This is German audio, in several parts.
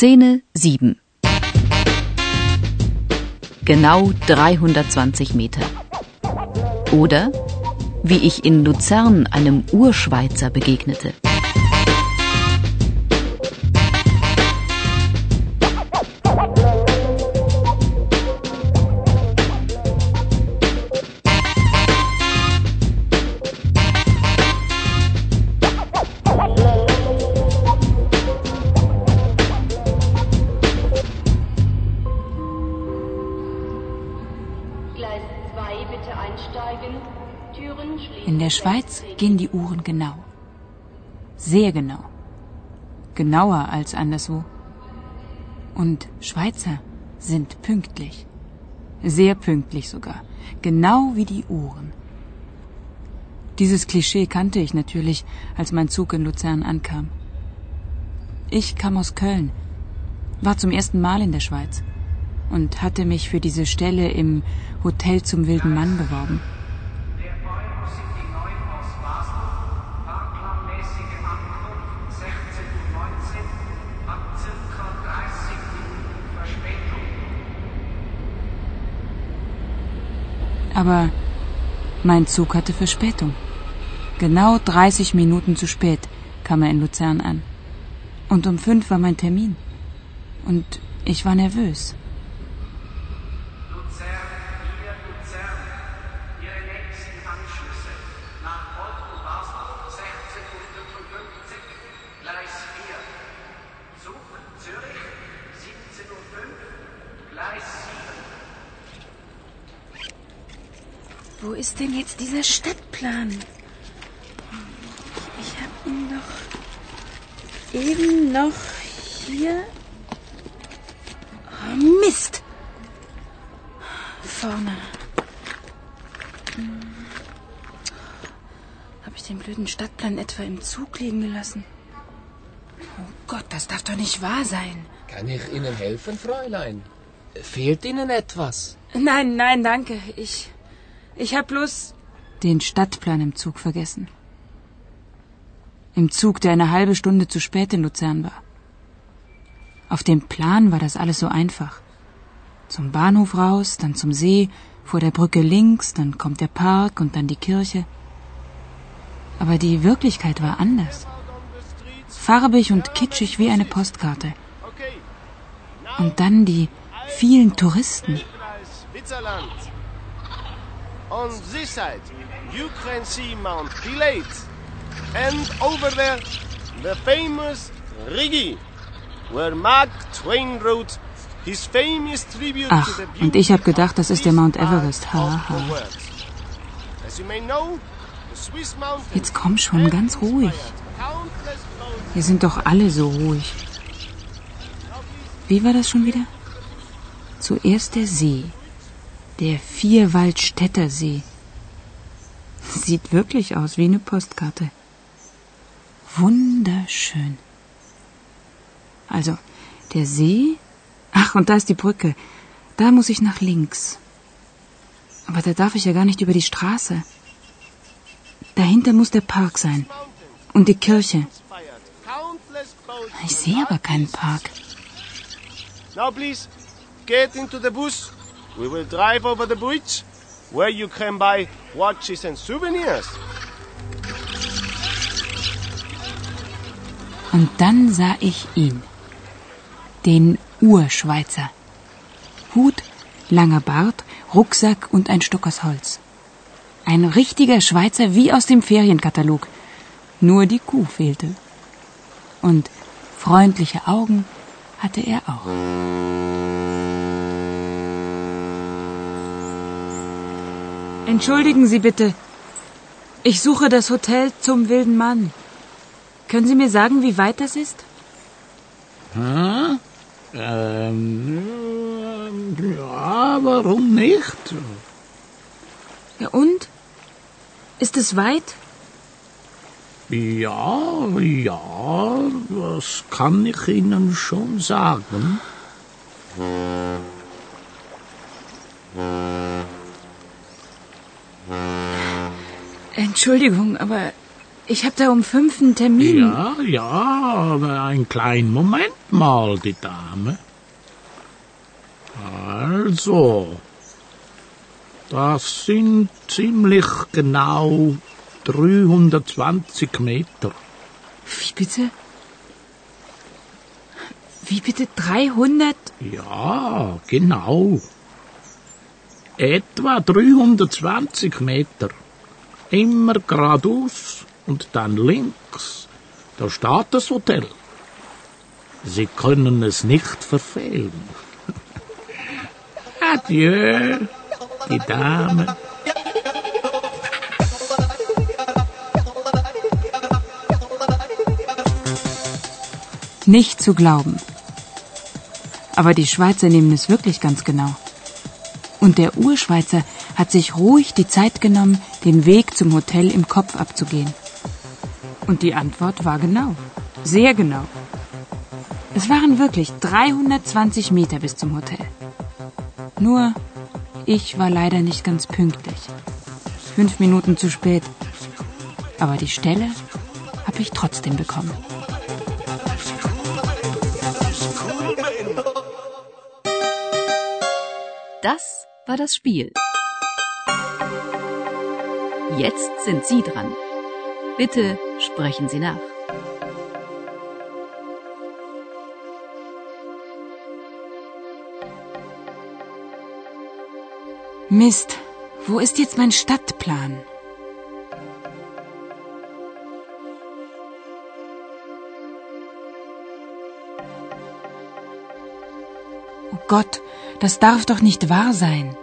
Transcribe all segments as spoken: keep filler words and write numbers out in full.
Szene sieben. Genau dreihundertzwanzig Meter. Oder wie ich in Luzern einem Urschweizer begegnete. In der Schweiz gehen die Uhren genau. Sehr genau. Genauer als anderswo. Und Schweizer sind pünktlich. Sehr pünktlich sogar. Genau wie die Uhren. Dieses Klischee kannte ich natürlich, als mein Zug in Luzern ankam. Ich kam aus Köln, war zum ersten Mal in der Schweiz und hatte mich für diese Stelle im Hotel zum Wilden Mann beworben. Aber mein Zug hatte Verspätung. Genau dreißig Minuten zu spät kam er in Luzern an. Und um fünf war mein Termin. Und ich war nervös. Luzern, hier Luzern. Ihre nächsten Anschlüsse. Nach Oldenburg, sechzehn Uhr fünfundfünfzig, Gleis vier. Zug Zürich, siebzehn Uhr fünf, Gleis sieben. Wo ist denn jetzt dieser Stadtplan? Ich habe ihn doch eben noch hier. Oh, Mist! Vorne. Hm. Habe ich den blöden Stadtplan etwa im Zug liegen gelassen? Oh Gott, das darf doch nicht wahr sein. Kann ich Ihnen helfen, Fräulein? Fehlt Ihnen etwas? Nein, nein, danke. Ich... Ich habe bloß den Stadtplan im Zug vergessen. Im Zug, der eine halbe Stunde zu spät in Luzern war. Auf dem Plan war das alles so einfach. Zum Bahnhof raus, dann zum See, vor der Brücke links, dann kommt der Park und dann die Kirche. Aber die Wirklichkeit war anders. Farbig und kitschig wie eine Postkarte. Und dann die vielen Touristen. On this side, you can see Mount Pilat. And over there, the famous Rigi, where Mark Twain wrote his famous tribute Ach, to the beauty und ich habe gedacht, das ist der Mount Everest. Ha, of the ha. world. As you may know, the Swiss mountains Jetzt komm schon, ganz ruhig. countless boats. Wir sind doch alle so ruhig. Wie war das schon wieder? Zuerst der See. Der Vierwaldstätter See. Sieht wirklich aus wie eine Postkarte. Wunderschön. Also, der See. Ach, und da ist die Brücke. Da muss ich nach links. Aber da darf ich ja gar nicht über die Straße. Dahinter muss der Park sein. Und die Kirche. Countless boats. Ich sehe aber keinen Park. Now please, get into the bus. We will drive over the bridge, where you can buy watches and souvenirs. Und dann sah ich ihn. Den Urschweizer. Hut, langer Bart, Rucksack und ein Stück aus Holz. Ein richtiger Schweizer wie aus dem Ferienkatalog. Nur die Kuh fehlte. Und freundliche Augen hatte er auch. Entschuldigen Sie bitte. Ich suche das Hotel zum Wilden Mann. Können Sie mir sagen, wie weit das ist? Hm? Ähm, ja, warum nicht? Ja, und? Ist es weit? Ja, ja, das kann ich Ihnen schon sagen. Entschuldigung, aber Ich habe da um fünf einen Termin. Ja, ja, aber einen kleinen Moment mal, die Dame. Also, das sind ziemlich genau dreihundertzwanzig Meter. Wie bitte? Wie bitte dreihundert? Ja, genau. Etwa dreihundertzwanzig Meter. Immer geradeaus und dann links. Da steht das Hotel. Sie können es nicht verfehlen. Adieu, die Dame. Nicht zu glauben. Aber die Schweizer nehmen es wirklich ganz genau. Und der Urschweizer hat sich ruhig die Zeit genommen, den Weg zum Hotel im Kopf abzugehen. Und die Antwort war genau. Sehr genau. Es waren wirklich dreihundertzwanzig Meter bis zum Hotel. Nur, ich war leider nicht ganz pünktlich. Fünf Minuten zu spät. Aber die Stelle habe ich trotzdem bekommen. Das war das Spiel. Jetzt sind Sie dran. Bitte sprechen Sie nach. Mist, wo ist jetzt mein Stadtplan? Oh Gott, das darf doch nicht wahr sein.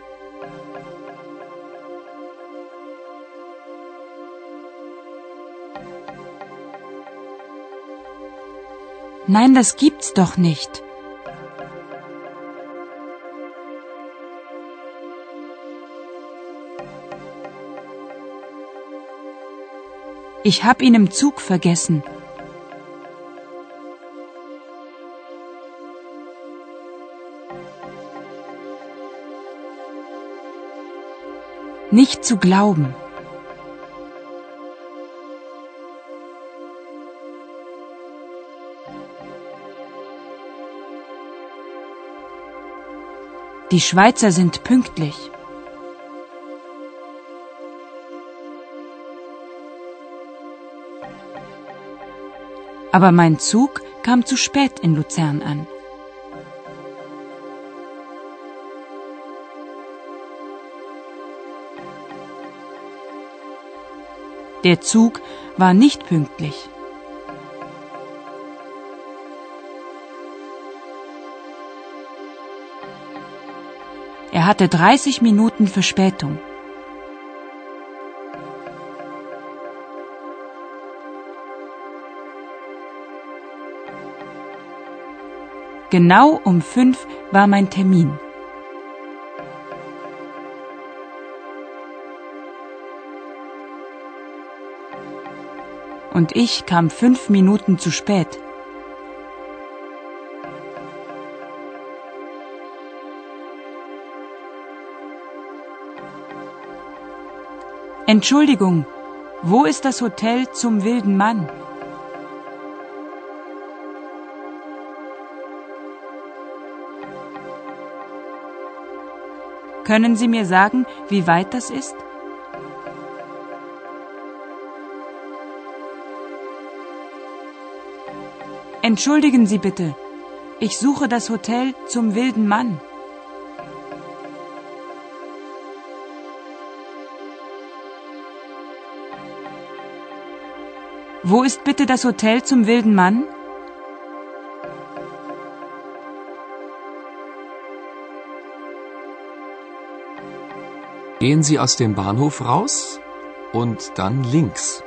Nein, das gibt's doch nicht. Ich hab ihn im Zug vergessen. Nicht zu glauben. Die Schweizer sind pünktlich. Aber mein Zug kam zu spät in Luzern an. Der Zug war nicht pünktlich. Er hatte dreißig Minuten Verspätung. Genau um fünf war mein Termin. Und ich kam fünf Minuten zu spät. Entschuldigung, wo ist das Hotel zum wilden Mann? Können Sie mir sagen, wie weit das ist? Entschuldigen Sie bitte, ich suche das Hotel zum wilden Mann. Wo ist bitte das Hotel zum wilden Mann? Gehen Sie aus dem Bahnhof raus und dann links.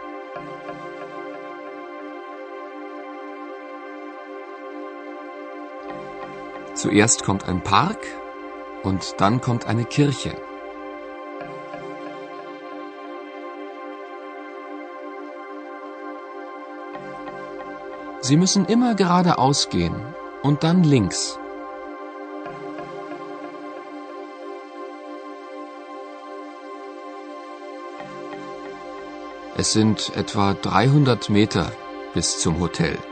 Zuerst kommt ein Park und dann kommt eine Kirche. Sie müssen immer geradeaus gehen und dann links. Es sind etwa dreihundert Meter bis zum Hotel.